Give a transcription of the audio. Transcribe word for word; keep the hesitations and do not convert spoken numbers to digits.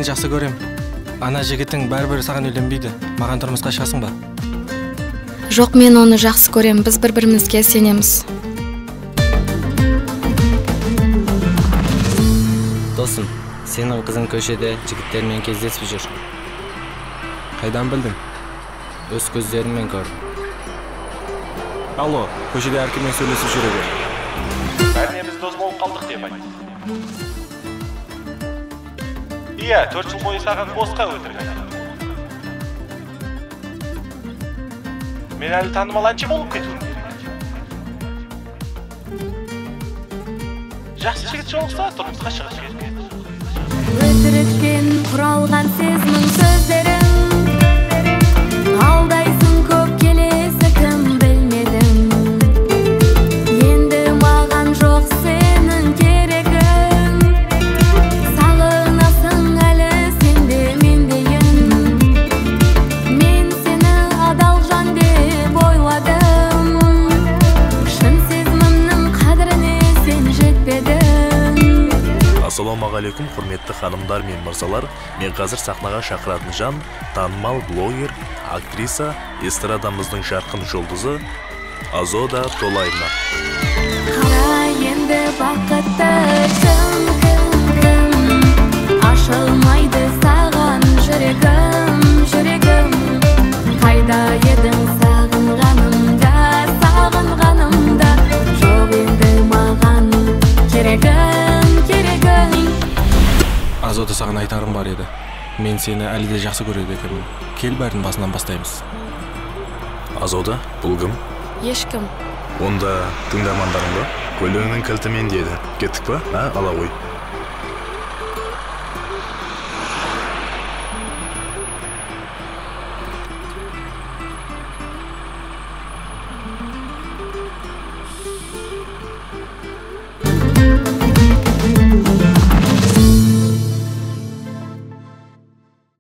сені жақсы көрем. Ана жігітің бәрібір саған үйленбейді. Маған тұрмысқа шығасың ба? Жоқ, мен оны жақсы көрем. Біз бір-бірімізге сенеміз. Досым, сенің қызың көшеде жігіттермен кездесіп жүр. Қайдан білдің? Өз көздеріммен көрдім. Алло, көшеде әркіммен сөйлесіп жүре бер. Бәріне біз дос болып қалдық деп айт. Иә, төрт жыл бойы саған босқа өтірік айтам. Мен әлі танымал әнші болып кетуім керек. Жақсы жігіт жолықса, тұрмысқа шығып кеткен. Өтіріктен құралған сезімің сөздерің, алдайсың көп келесі кім білмедім. Енді маған жоқ сенің керегің, сағынасың әлі сенде мендейін. Мен сені адал жан деп ойладым, шын сезімімнің қадіріне сен жетпедің. Ассалаумағалейкум, құрметті ханымдар мен мырзалар. Мен қазір сахнаға шақыратын жан танымал блогер, актриса, эстрадамыздың жарқын жұлдызы Азода Толаевна. Қара енді бақытты кім, кім, кім, ашылмайды саған жүрегім, жүрегім. Қайда едің сағынғанымда, сағынғанымда, жоқ енді маған керегім, керегім. Азода, саған айтарым бар еді. Мен сені әлі де жақсы көреді екенмін. Кел, бәрін басынан бастаймыз. Азода, бұл кім? Ешкім. Онда тыңдармандарың ба? Көлігінің кілті мен деді. Кеттік па? А, ала ғой.